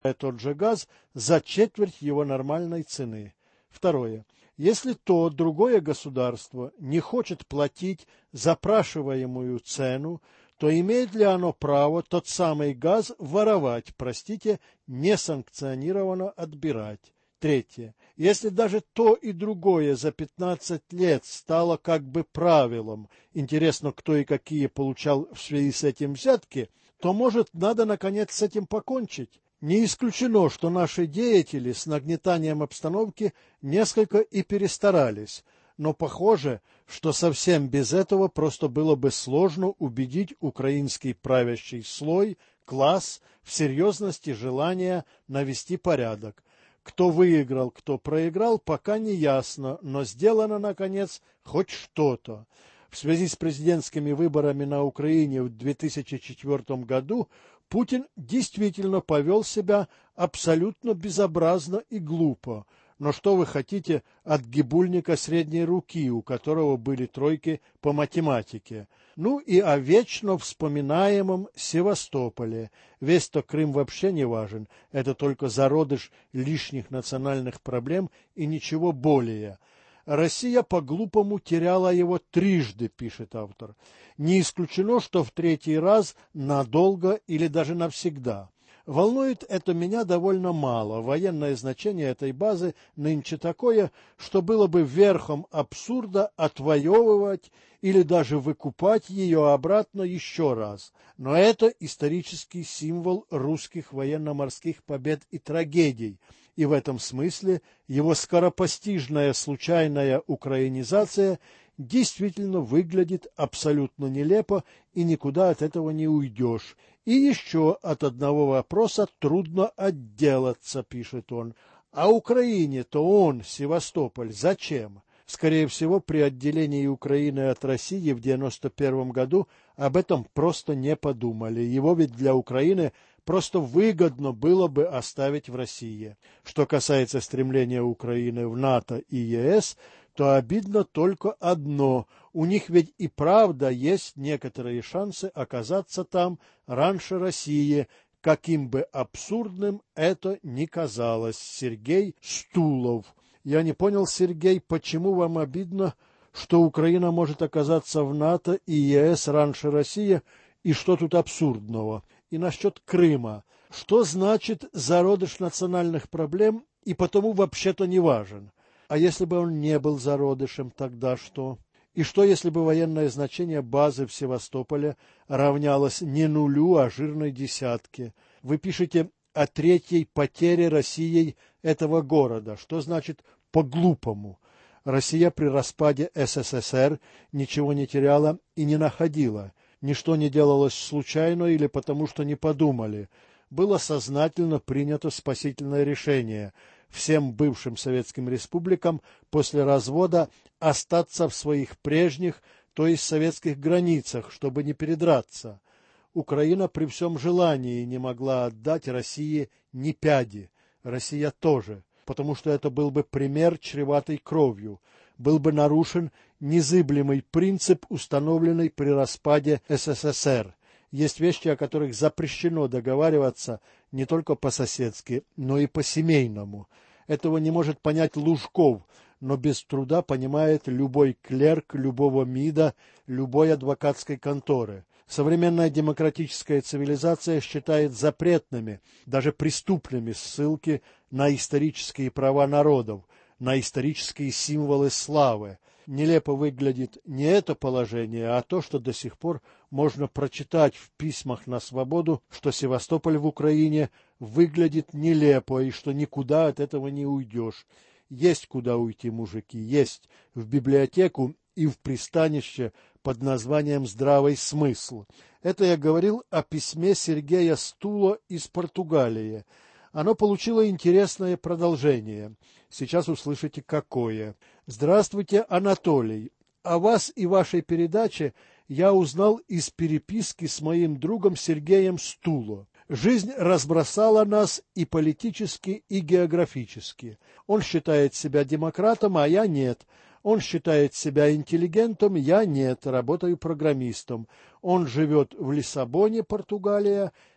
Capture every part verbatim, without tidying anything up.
тот же газ за четверть его нормальной цены. Второе. Если то другое государство не хочет платить запрашиваемую цену, то имеет ли оно право тот самый газ воровать, простите, несанкционированно отбирать? Третье. Если даже то и другое за пятнадцать лет стало как бы правилом, интересно, кто и какие получал в связи с этим взятки, то, может, надо, наконец, с этим покончить? Не исключено, что наши деятели с нагнетанием обстановки несколько и перестарались, но похоже, что совсем без этого просто было бы сложно убедить украинский правящий слой, класс в серьезности желания навести порядок. Кто выиграл, кто проиграл, пока не ясно, но сделано, наконец, хоть что-то. В связи с президентскими выборами на Украине в две тысячи четвёртом году Путин действительно повел себя абсолютно безобразно и глупо. Но что вы хотите от гибульника средней руки, у которого были тройки по математике? Ну и о вечно вспоминаемом Севастополе. Весь-то Крым вообще не важен, это только зародыш лишних национальных проблем и ничего более. Россия по-глупому теряла его трижды, пишет автор. Не исключено, что в третий раз надолго или даже навсегда. Волнует это меня довольно мало. Военное значение этой базы нынче такое, что было бы верхом абсурда отвоевывать или даже выкупать ее обратно еще раз. Но это исторический символ русских военно-морских побед и трагедий, и в этом смысле его скоропостижная случайная украинизация действительно выглядит абсолютно нелепо, и никуда от этого не уйдешь. И еще от одного вопроса трудно отделаться, пишет он. А Украине-то он, Севастополь, зачем? Скорее всего, при отделении Украины от России в девяносто первом году об этом просто не подумали. Его ведь для Украины просто выгодно было бы оставить в России. Что касается стремления Украины в НАТО и ЕС, то обидно только одно. У них ведь и правда есть некоторые шансы оказаться там раньше России, каким бы абсурдным это ни казалось. Сергей Стулов. Я не понял, Сергей, почему вам обидно, что Украина может оказаться в НАТО и ЕС раньше России, и что тут абсурдного? И насчет Крыма. Что значит зародыш национальных проблем и потому вообще-то не важен? А если бы он не был зародышем, тогда что? И что, если бы военное значение базы в Севастополе равнялось не нулю, а жирной десятке? Вы пишете о третьей потере Россией этого города. Что значит по-глупому? Россия при распаде СССР ничего не теряла и не находила. Ничто не делалось случайно или потому, что не подумали. Было сознательно принято спасительное решение – всем бывшим советским республикам после развода остаться в своих прежних, то есть советских границах, чтобы не передраться. Украина при всем желании не могла отдать России ни пяди, Россия тоже, потому что это был бы пример, чреватый кровью, был бы нарушен незыблемый принцип, установленный при распаде СССР. Есть вещи, о которых запрещено договариваться не только по-соседски, но и по-семейному. Этого не может понять Лужков, но без труда понимает любой клерк любого МИДа, любой адвокатской конторы. Современная демократическая цивилизация считает запретными, даже преступными ссылки на исторические права народов, на исторические символы славы. Нелепо выглядит не это положение, а то, что до сих пор можно прочитать в письмах на свободу, что Севастополь в Украине выглядит нелепо и что никуда от этого не уйдешь. Есть куда уйти, мужики, есть. В библиотеку и в пристанище под названием «Здравый смысл». Это я говорил о письме Сергея Стула из Португалии. Оно получило интересное продолжение. Сейчас услышите, какое. Здравствуйте, Анатолий. О вас и вашей передаче я узнал из переписки с моим другом Сергеем Стуло. Жизнь разбросала нас и политически, и географически. Он считает себя демократом, а я нет. Он считает себя интеллигентом, я нет, работаю программистом. Он живет в Лиссабоне, Португалия,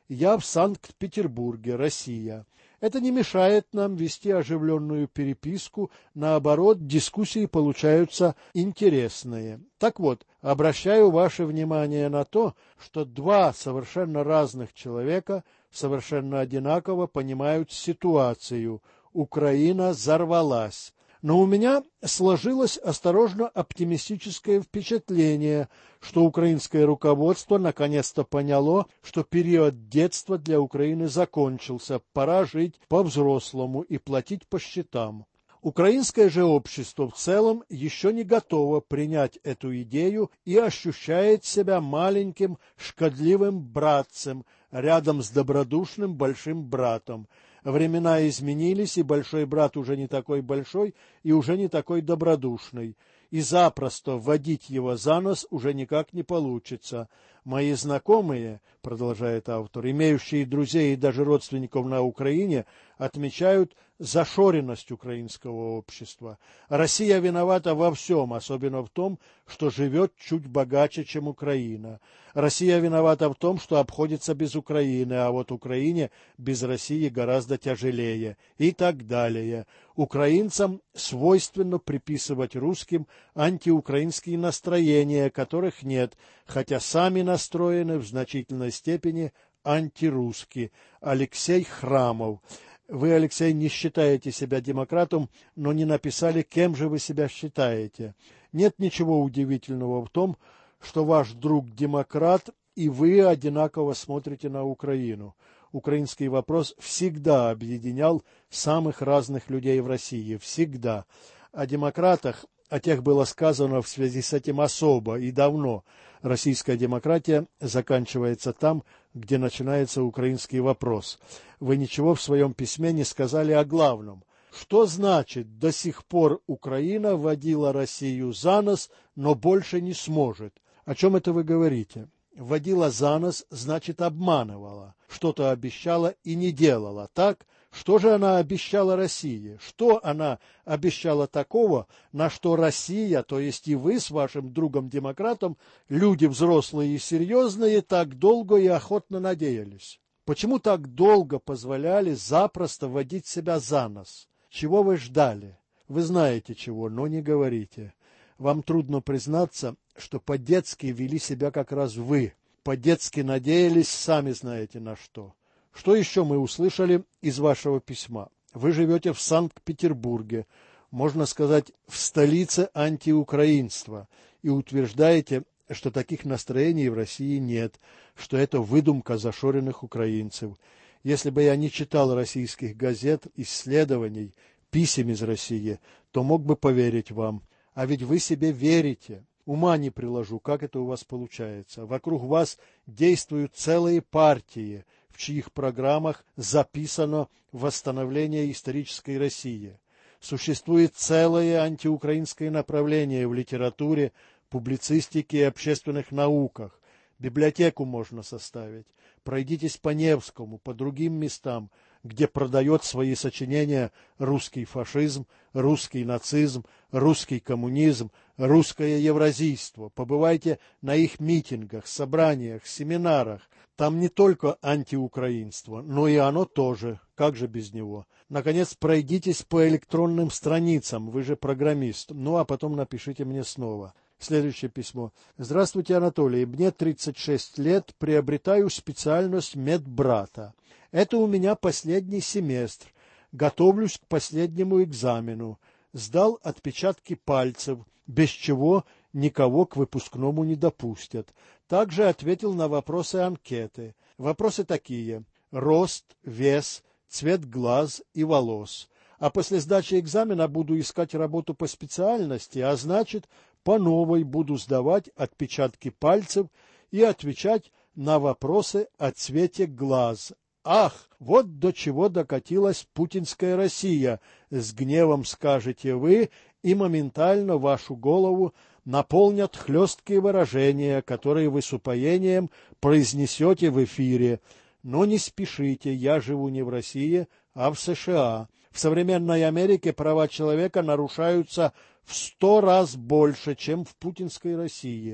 Я в Санкт-Петербурге, Россия. Это не мешает нам вести оживленную переписку, наоборот, дискуссии получаются интересные. Так вот, обращаю ваше внимание на то, что два совершенно разных человека совершенно одинаково понимают ситуацию. Украина взорвалась. Но у меня сложилось осторожно оптимистическое впечатление, что украинское руководство наконец-то поняло, что период детства для Украины закончился, пора жить по-взрослому и платить по счетам. Украинское же общество в целом еще не готово принять эту идею и ощущает себя маленьким шкодливым братцем рядом с добродушным большим братом. Времена изменились, и большой брат уже не такой большой и уже не такой добродушный, и запросто вводить его за нос уже никак не получится. Мои знакомые, продолжает автор, имеющие друзей и даже родственников на Украине, отмечают зашоренность украинского общества. Россия виновата во всем, особенно в том, что живет чуть богаче, чем Украина. Россия виновата в том, что обходится без Украины, а вот Украине без России гораздо тяжелее, и так далее. Украинцам свойственно приписывать русским антиукраинские настроения, которых нет, хотя сами настроены в значительной степени антирусски. Алексей Храмов. Вы, Алексей, не считаете себя демократом, но не написали, кем же вы себя считаете. Нет ничего удивительного в том, что ваш друг демократ, и вы одинаково смотрите на Украину. Украинский вопрос всегда объединял самых разных людей в России. Всегда. О демократах, о тех было сказано в связи с этим особо и давно. Российская демократия заканчивается там, где начинается украинский вопрос. Вы ничего в своем письме не сказали о главном. Что значит, до сих пор Украина водила Россию за нос, но больше не сможет? О чем это вы говорите? Водила за нос, значит, обманывала. Что-то обещала и не делала, так? Что же она обещала России? Что она обещала такого, на что Россия, то есть и вы с вашим другом-демократом, люди взрослые и серьезные, так долго и охотно надеялись? Почему так долго позволяли запросто водить себя за нос? Чего вы ждали? Вы знаете чего, но не говорите. Вам трудно признаться, что по-детски вели себя как раз вы. По-детски надеялись, сами знаете на что. Что еще мы услышали из вашего письма? Вы живете в Санкт-Петербурге, можно сказать, в столице антиукраинства, и утверждаете, что таких настроений в России нет, что это выдумка зашоренных украинцев. Если бы я не читал российских газет, исследований, писем из России, то мог бы поверить вам. А ведь вы себе верите. Ума не приложу, как это у вас получается. Вокруг вас действуют целые партии, в чьих программах записано восстановление исторической России. Существует целое антиукраинское направление в литературе, публицистике и общественных науках. Библиотеку можно составить. Пройдитесь по Невскому, по другим местам, где продает свои сочинения русский фашизм, русский нацизм, русский коммунизм, русское евразийство. Побывайте на их митингах, собраниях, семинарах. Там не только антиукраинство, но и оно тоже. Как же без него? Наконец, пройдитесь по электронным страницам, вы же программист. Ну, а потом напишите мне снова. Следующее письмо. Здравствуйте, Анатолий. Мне тридцать шесть лет, приобретаю специальность медбрата. Это у меня последний семестр. Готовлюсь к последнему экзамену. Сдал отпечатки пальцев, без чего никого к выпускному не допустят. Также ответил на вопросы анкеты. Вопросы такие: рост, вес, цвет глаз и волос. А после сдачи экзамена буду искать работу по специальности, а значит, по новой буду сдавать отпечатки пальцев и отвечать на вопросы о цвете глаз. Ах, вот до чего докатилась путинская Россия, с гневом скажете вы, и моментально вашу голову наполнят хлесткие выражения, которые вы с упоением произнесете в эфире. Но не спешите, я живу не в России, а в США. В современной Америке права человека нарушаются в сто раз больше, чем в путинской России.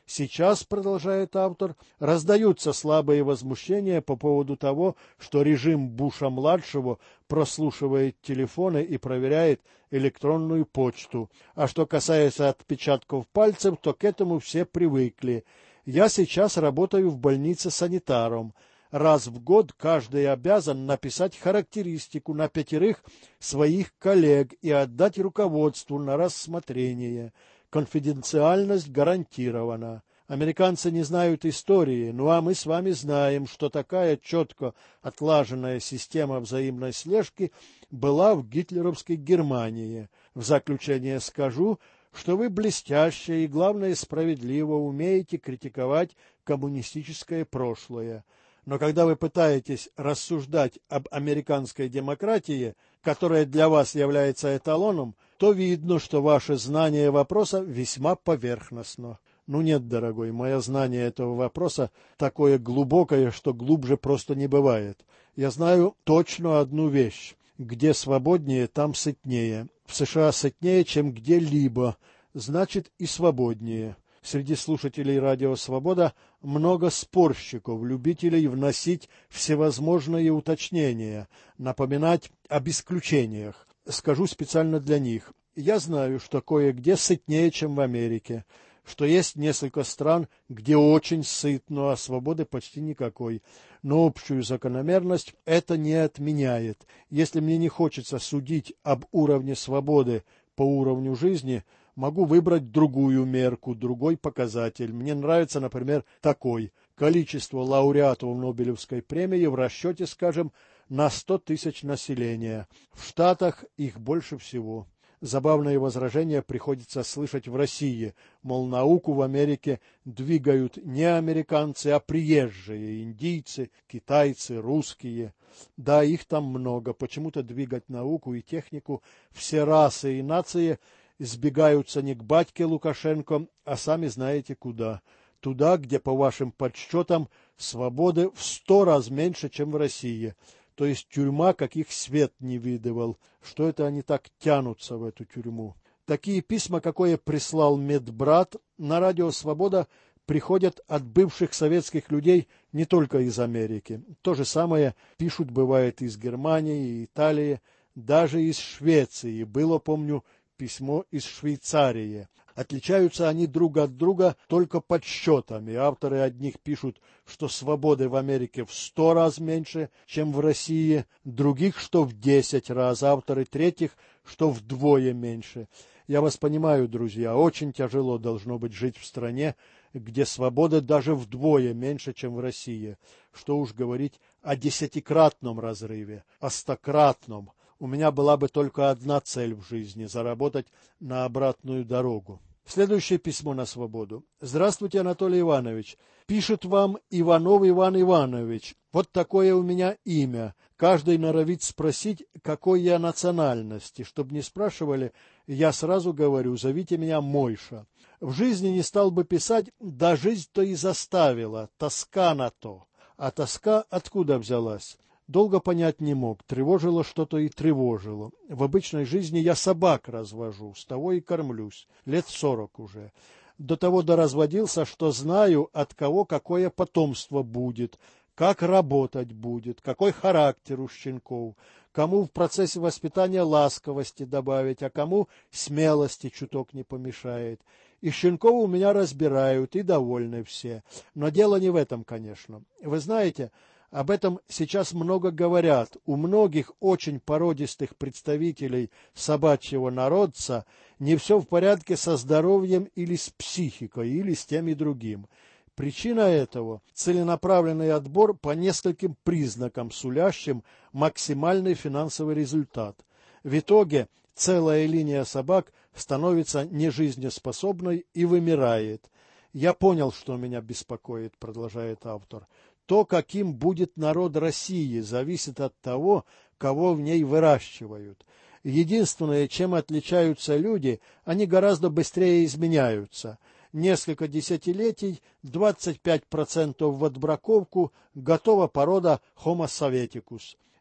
Сейчас, продолжает автор, раздаются слабые возмущения по поводу того, что режим Буша-младшего прослушивает телефоны и проверяет электронную почту. А что касается отпечатков пальцев, то к этому все привыкли. Я сейчас работаю в больнице санитаром. Раз в год каждый обязан написать характеристику на пятерых своих коллег и отдать руководству на рассмотрение. Конфиденциальность гарантирована. Американцы не знают истории, ну а мы с вами знаем, что такая четко отлаженная система взаимной слежки была в гитлеровской Германии. В заключение скажу, что вы блестяще и, главное, справедливо умеете критиковать коммунистическое прошлое. Но когда вы пытаетесь рассуждать об американской демократии, которая для вас является эталоном, то видно, что ваше знание вопроса весьма поверхностно. Ну нет, дорогой, мое знание этого вопроса такое глубокое, что глубже просто не бывает. Я знаю точно одну вещь. Где свободнее, там сытнее. В США сытнее, чем где-либо, значит и свободнее. Среди слушателей радио «Свобода» много спорщиков, любителей вносить всевозможные уточнения, напоминать об исключениях. Скажу специально для них. Я знаю, что кое-где сытнее, чем в Америке, что есть несколько стран, где очень сытно, а свободы почти никакой. Но общую закономерность это не отменяет. Если мне не хочется судить об уровне свободы по уровню жизни, могу выбрать другую мерку, другой показатель. Мне нравится, например, такой. Количество лауреатов Нобелевской премии в расчете, скажем, на сто тысяч населения. В Штатах их больше всего. Забавные возражения приходится слышать в России, мол, науку в Америке двигают не американцы, а приезжие, индийцы, китайцы, русские. Да, их там много. Почему-то двигать науку и технику все расы и нации сбегаются не к батьке Лукашенко, а сами знаете куда. Туда, где, по вашим подсчетам, свободы в сто раз меньше, чем в России. То есть тюрьма, каких свет не видывал. Что это они так тянутся в эту тюрьму? Такие письма, какое прислал медбрат, на радио «Свобода» приходят от бывших советских людей не только из Америки. То же самое пишут, бывает, из Германии, Италии, даже из Швеции. Было, помню, письмо из Швейцарии. Отличаются они друг от друга только подсчетами. Авторы одних пишут, что свободы в Америке в сто раз меньше, чем в России, других, что в десять раз, авторы третьих, что вдвое меньше. Я вас понимаю, друзья, очень тяжело должно быть жить в стране, где свободы даже вдвое меньше, чем в России. Что уж говорить о десятикратном разрыве, о стократном. У меня была бы только одна цель в жизни – заработать на обратную дорогу. Следующее письмо на «Свободу». Здравствуйте, Анатолий Иванович. Пишет вам Иванов Иван Иванович. Вот такое у меня имя. Каждый норовит спросить, какой я национальности. Чтоб не спрашивали, я сразу говорю, зовите меня Мойша. В жизни не стал бы писать, да жизнь-то и заставила, тоска на то. А тоска откуда взялась? Долго понять не мог, тревожило что-то и тревожило. В обычной жизни я собак развожу, с того и кормлюсь, лет сорок уже. До того доразводился, что знаю, от кого какое потомство будет, как работать будет, какой характер у щенков, кому в процессе воспитания ласковости добавить, а кому смелости чуток не помешает. И щенков у меня разбирают, и довольны все. Но дело не в этом, конечно. Вы знаете, об этом сейчас много говорят. У многих очень породистых представителей собачьего народца не все в порядке со здоровьем или с психикой, или с тем и другим. Причина этого – целенаправленный отбор по нескольким признакам, сулящим максимальный финансовый результат. В итоге целая линия собак становится нежизнеспособной и вымирает. «Я понял, что меня беспокоит», – продолжает автор. То, каким будет народ России, зависит от того, кого в ней выращивают. Единственное, чем отличаются люди, они гораздо быстрее изменяются. Несколько десятилетий, двадцать пять процентов в отбраковку, готова порода Homo sovieticus.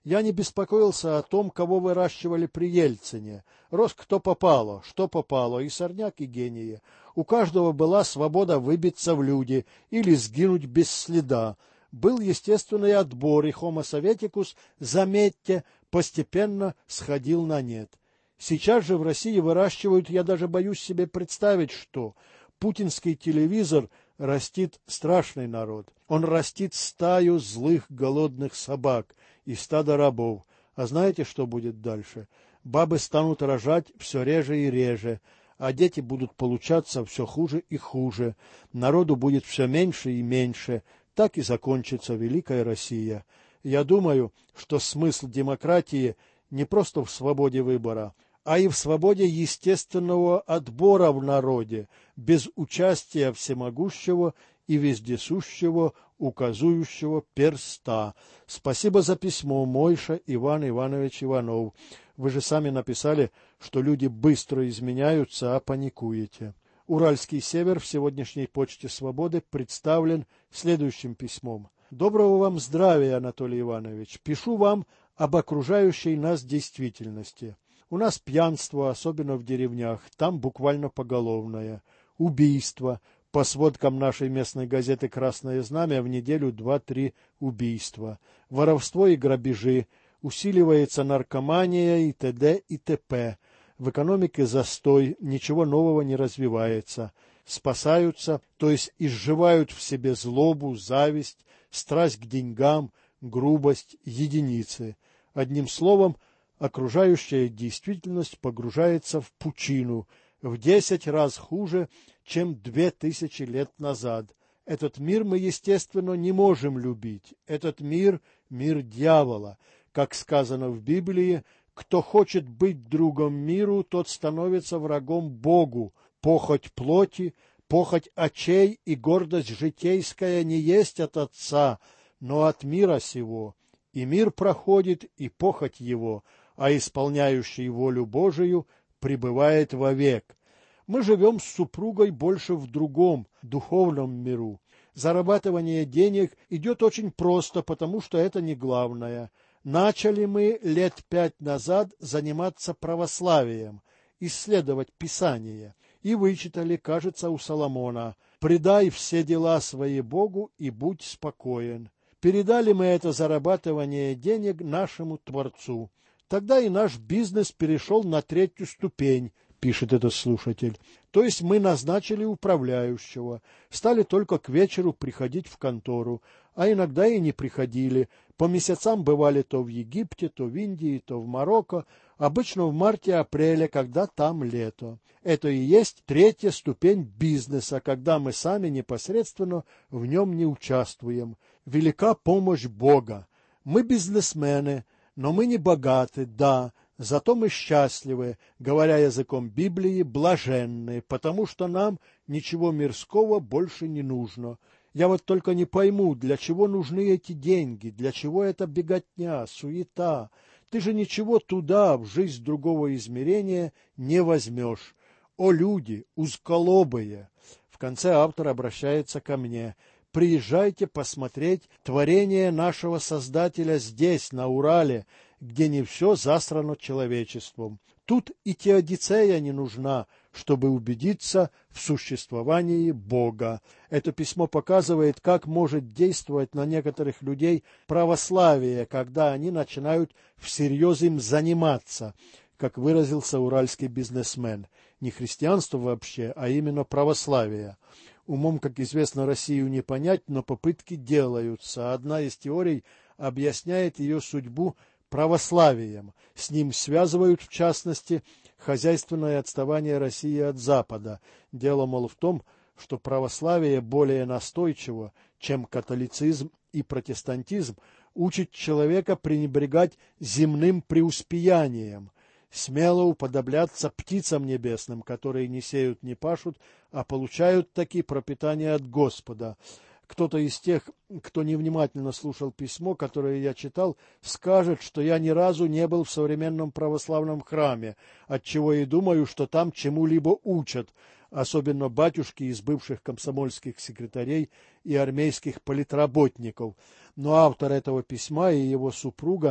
Я не беспокоился о том, кого выращивали при Ельцине. Рос кто попало, что попало, и сорняк, и гении. У каждого была свобода выбиться в люди или сгинуть без следа. Был естественный отбор, и Homo советикус, заметьте, постепенно сходил на нет. Сейчас же в России выращивают, я даже боюсь себе представить, что путинский телевизор растит страшный народ. Он растит стаю злых голодных собак и стадо рабов. А знаете, что будет дальше? Бабы станут рожать все реже и реже, а дети будут получаться все хуже и хуже. Народу будет все меньше и меньше. Так и закончится Великая Россия. Я думаю, что смысл демократии не просто в свободе выбора, а и в свободе естественного отбора в народе, без участия всемогущего и вездесущего указующего перста. Спасибо за письмо, Мойша Иван Иванович Иванов. Вы же сами написали, что люди быстро изменяются, а паникуете. Уральский север в сегодняшней почте «Свободы» представлен следующим письмом. Доброго вам здравия, Анатолий Иванович. Пишу вам об окружающей нас действительности. У нас пьянство, особенно в деревнях, там буквально поголовное. Убийство. По сводкам нашей местной газеты «Красное знамя» в неделю два-три убийства. Воровство и грабежи. Усиливается наркомания и т.д. и т.п. В экономике застой, ничего нового не развивается. Спасаются, то есть изживают в себе злобу, зависть, страсть к деньгам, грубость, единицы. Одним словом, окружающая действительность погружается в пучину, в десять раз хуже, чем две тысячи лет назад. Этот мир мы, естественно, не можем любить. Этот мир – мир дьявола. Как сказано в Библии, кто хочет быть другом миру, тот становится врагом Богу. Похоть плоти, похоть очей и гордость житейская не есть от Отца, но от мира сего. И мир проходит, и похоть его, а исполняющий волю Божию пребывает вовек. Мы живем с супругой больше в другом, духовном миру. Зарабатывание денег идет очень просто, потому что это не главное. Начали мы лет пять назад заниматься православием, исследовать Писание, и вычитали, кажется, у Соломона: «Предай все дела свои Богу и будь спокоен». Передали мы это зарабатывание денег нашему Творцу. Тогда и наш бизнес перешел на третью ступень, пишет этот слушатель. То есть мы назначили управляющего, стали только к вечеру приходить в контору, а иногда и не приходили. По месяцам бывали то в Египте, то в Индии, то в Марокко, обычно в марте-апреле, когда там лето. Это и есть третья ступень бизнеса, когда мы сами непосредственно в нем не участвуем. Велика помощь Бога. Мы бизнесмены, но мы не богаты, да, зато мы счастливы, говоря языком Библии, блаженны, потому что нам ничего мирского больше не нужно. Я вот только не пойму, для чего нужны эти деньги, для чего эта беготня, суета. Ты же ничего туда, в жизнь другого измерения, не возьмешь. О, люди, узколобые! В конце автор обращается ко мне. Приезжайте посмотреть творение нашего Создателя здесь, на Урале, где не все засрано человечеством. Тут и теодицея не нужна, чтобы убедиться в существовании Бога. Это письмо показывает, как может действовать на некоторых людей православие, когда они начинают всерьез им заниматься, как выразился уральский бизнесмен. Не христианство вообще, а именно православие. Умом, как известно, Россию не понять, но попытки делаются. Одна из теорий объясняет ее судьбу православием. С ним связывают, в частности, хозяйственное отставание России от Запада. Дело, мол, в том, что православие более настойчиво, чем католицизм и протестантизм, учит человека пренебрегать земным преуспеянием, смело уподобляться птицам небесным, которые не сеют, не пашут, а получают таки пропитание от Господа. Кто-то из тех, кто невнимательно слушал письмо, которое я читал, скажет, что я ни разу не был в современном православном храме, отчего и думаю, что там чему-либо учат, особенно батюшки из бывших комсомольских секретарей и армейских политработников. Но автор этого письма и его супруга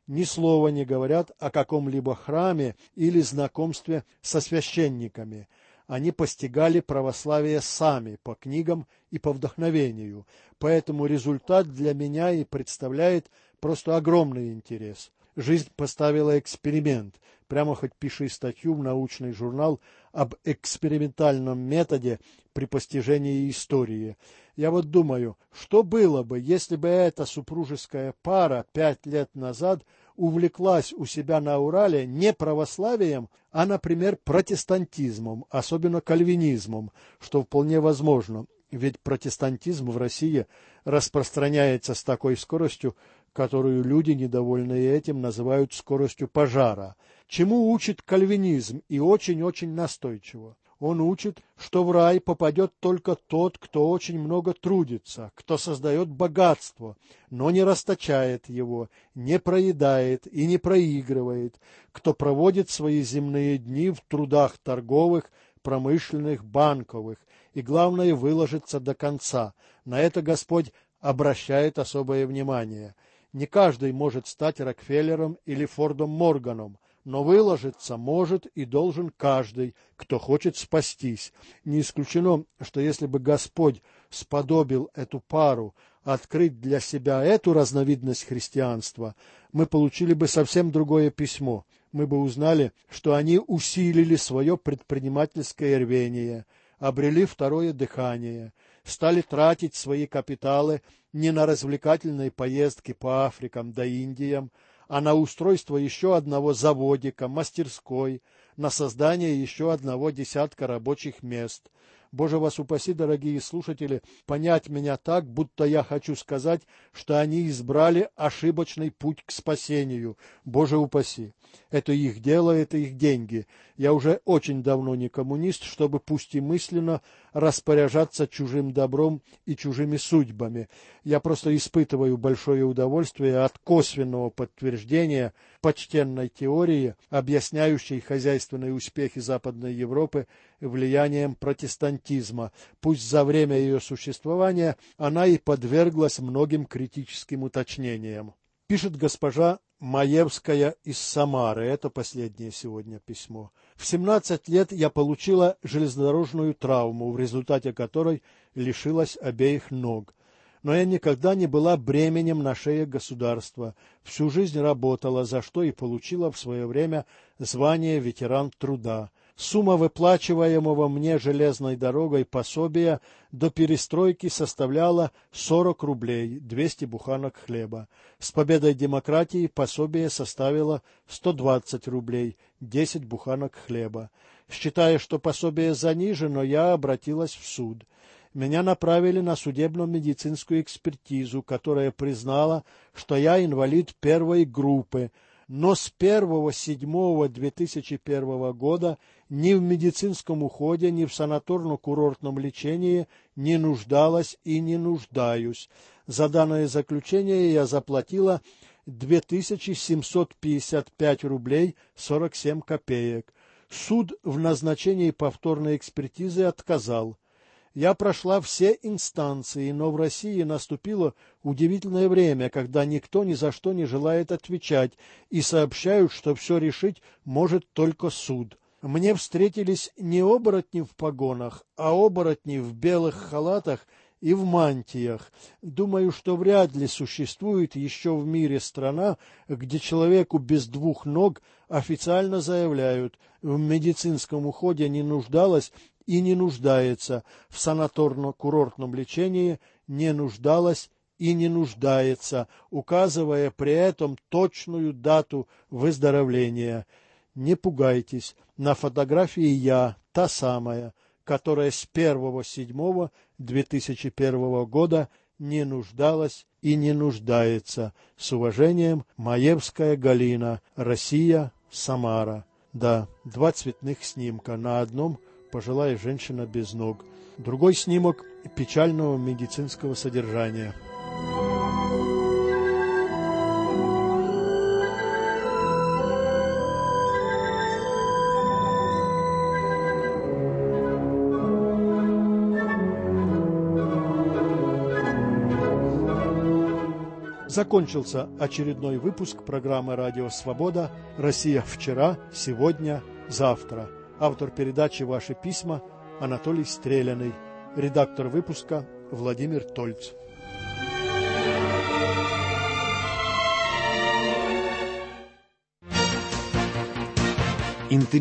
ни слова не говорят о каком-либо храме или знакомстве со священниками. Они постигали православие сами, по книгам и по вдохновению, поэтому результат для меня и представляет просто огромный интерес. Жизнь поставила эксперимент, прямо хоть пиши статью в научный журнал об экспериментальном методе при постижении истории. Я вот думаю, что было бы, если бы эта супружеская пара пять лет назад увлеклась у себя на Урале не православием, а, например, протестантизмом, особенно кальвинизмом, что вполне возможно, ведь протестантизм в России распространяется с такой скоростью, которую люди, недовольные этим, называют скоростью пожара. Чему учит кальвинизм, и очень-очень настойчиво? Он учит, что в рай попадет только тот, кто очень много трудится, кто создает богатство, но не расточает его, не проедает и не проигрывает, кто проводит свои земные дни в трудах торговых, промышленных, банковых, и, главное, выложится до конца. На это Господь обращает особое внимание. Не каждый может стать Рокфеллером или Фордом Морганом, но выложиться может и должен каждый, кто хочет спастись. Не исключено, что если бы Господь сподобил эту пару открыть для себя эту разновидность христианства, мы получили бы совсем другое письмо. Мы бы узнали, что они усилили свое предпринимательское рвение, обрели второе дыхание, стали тратить свои капиталы не на развлекательные поездки по Африкам да Индиям, а на устройство еще одного заводика, мастерской, на создание еще одного десятка рабочих мест. Боже вас упаси, дорогие слушатели, понять меня так, будто я хочу сказать, что они избрали ошибочный путь к спасению. Боже упаси. Это их дело, это их деньги. Я уже очень давно не коммунист, чтобы пусть и мысленно распоряжаться чужим добром и чужими судьбами. Я просто испытываю большое удовольствие от косвенного подтверждения почтенной теории, объясняющей хозяйственные успехи Западной Европы влиянием протестантизма. Пусть за время ее существования она и подверглась многим критическим уточнениям. Пишет госпожа Маевская из Самары. Это последнее сегодня письмо. В семнадцать лет я получила железнодорожную травму, в результате которой лишилась обеих ног. Но я никогда не была бременем на шее государства. Всю жизнь работала, за что и получила в свое время звание ветеран труда. Сумма выплачиваемого мне железной дорогой пособия до перестройки составляла сорок рублей, двести буханок хлеба. С победой демократии пособие составило сто двадцать рублей, десять буханок хлеба. Считая, что пособие занижено, я обратилась в суд. Меня направили на судебно-медицинскую экспертизу, которая признала, что я инвалид первой группы, но с первого седьмого две тысячи первого года ни в медицинском уходе, ни в санаторно-курортном лечении не нуждалась и не нуждаюсь. За данное заключение я заплатила две тысячи семьсот пятьдесят пять рублей сорок семь копеек. Суд в назначении повторной экспертизы отказал. Я прошла все инстанции, но в России наступило удивительное время, когда никто ни за что не желает отвечать и сообщают, что все решить может только суд. Мне встретились не оборотни в погонах, а оборотни в белых халатах и в мантиях. Думаю, что вряд ли существует еще в мире страна, где человеку без двух ног официально заявляют, в медицинском уходе не нуждалась и не нуждается, в санаторно-курортном лечении не нуждалась и не нуждается, указывая при этом точную дату выздоровления. Не пугайтесь, на фотографии я та самая, которая с первого седьмого две тысячи первого года не нуждалась и не нуждается. С уважением, Маевская Галина, Россия, Самара. Да, два цветных снимка. На одном пожилая женщина без ног. Другой снимок печального медицинского содержания. Закончился очередной выпуск программы «Радио Свобода. Россия вчера, сегодня, завтра». Автор передачи «Ваши письма» Анатолий Стреляный. Редактор выпуска Владимир Тольц.